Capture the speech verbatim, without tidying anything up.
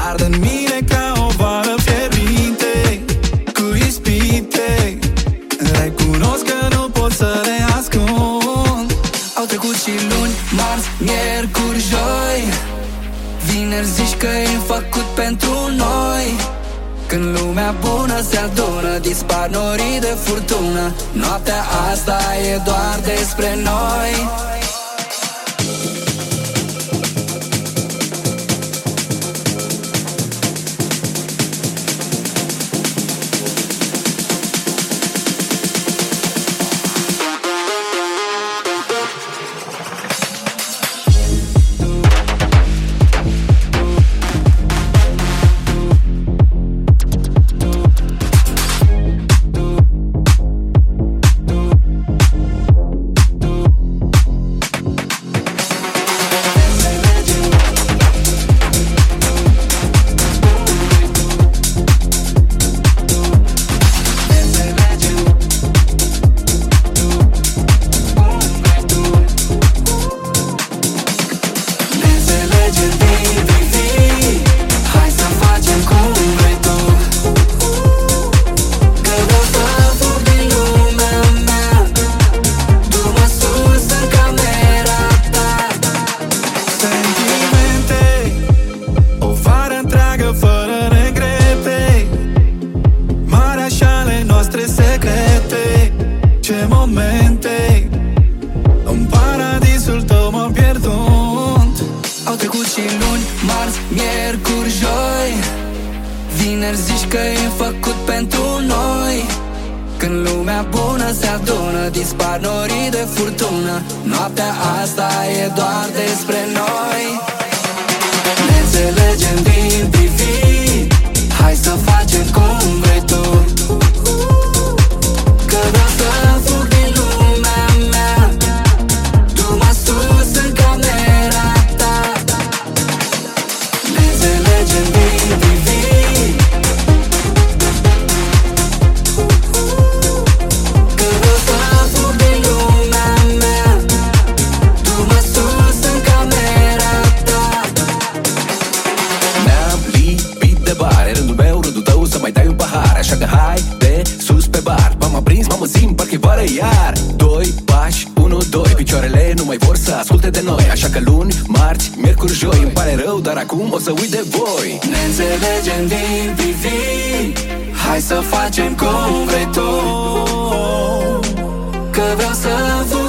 ard în mine ca o vară fierbinte, cu ispite. Recunosc că nu pot să le ascund. Au trecut și luni, marți, miercuri, joi. Vineri zici că e făcut pentru noi. Când lumea bună se adună, dispar norii de furtună. Noaptea asta e doar despre noi. Vineri zici că e făcut pentru noi. Când lumea bună se adună, dispar norii de furtună. Noaptea asta e doar despre noi. Ne înțelegem din privi. Hai să facem cum vrei tu. Că vreau să fug din lumea mea. Du-mă sus în camera ta. Ne înțelegem din privi. Așa că hai de sus pe bar. M-am prins, m-am simt, parcă-i vară iar. Doi pași, unu, doi. Picioarele nu mai vor să asculte de noi. Așa că luni, marți, miercuri, joi. Îmi pare rău, dar acum o să uit de voi. Ne înțelegem din privi. Hai să facem cum vrei tu. Că vreau să fug